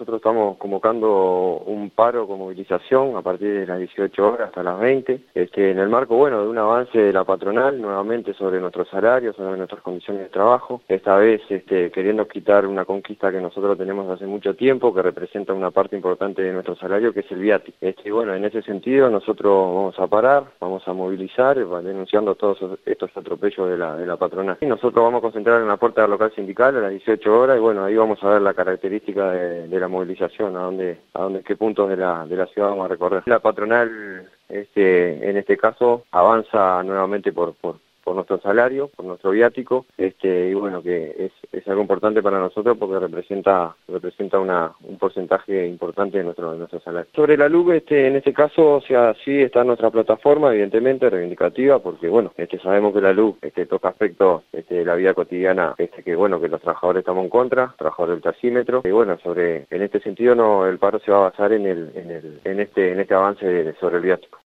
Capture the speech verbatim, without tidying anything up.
nosotros estamos convocando un paro con movilización a partir de las dieciocho horas hasta las veinte, este, en el marco, bueno, de un avance de la patronal, nuevamente sobre nuestros salarios, sobre nuestras condiciones de trabajo, esta vez este, queriendo quitar una conquista que nosotros tenemos hace mucho tiempo, que representa una parte importante de nuestro salario, que es el viático. Este, bueno, en ese sentido nosotros vamos a parar, vamos a movilizar, denunciando todos estos atropellos de la, de la patronal. Y nosotros vamos a concentrar en la puerta local sindical a las dieciocho horas y bueno, ahí vamos a ver la característica de, de la movilización, a dónde, a dónde, qué puntos de la, de la ciudad vamos a recorrer. La patronal, este, en este caso, avanza nuevamente por, por, por nuestro salario, por nuestro viático, este, y bueno, que es, es algo importante para nosotros porque representa, representa una, un porcentaje importante de nuestro, de nuestro salario. Sobre la L U C, este, en este caso, o sea, sí está en nuestra plataforma, evidentemente, reivindicativa, porque bueno, este, sabemos que la L U C este, toca aspectos este, de la vida cotidiana, este, que bueno, que los trabajadores estamos en contra, trabajadores del taxímetro, y bueno, sobre, en este sentido no, el paro se va a basar en el, en el, en este, en este avance de, sobre el viático.